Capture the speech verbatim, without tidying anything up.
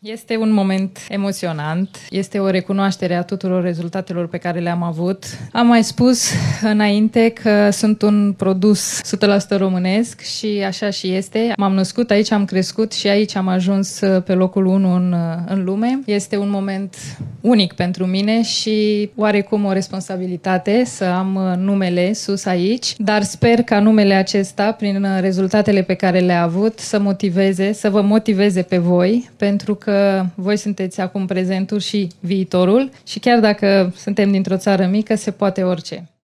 Este un moment emoționant, este o recunoaștere a tuturor rezultatelor pe care le-am avut. Am mai spus înainte că sunt un produs o sută la sută românesc și așa și este. M-am născut aici, am crescut și aici am ajuns pe locul unu în, în lume. Este un moment unic pentru mine și oarecum o responsabilitate să am numele sus aici, dar sper ca numele acesta, prin rezultatele pe care le-a avut, să motiveze, să vă motiveze pe voi, pentru că voi sunteți acum prezentul și viitorul și chiar dacă suntem dintr-o țară mică, se poate orice.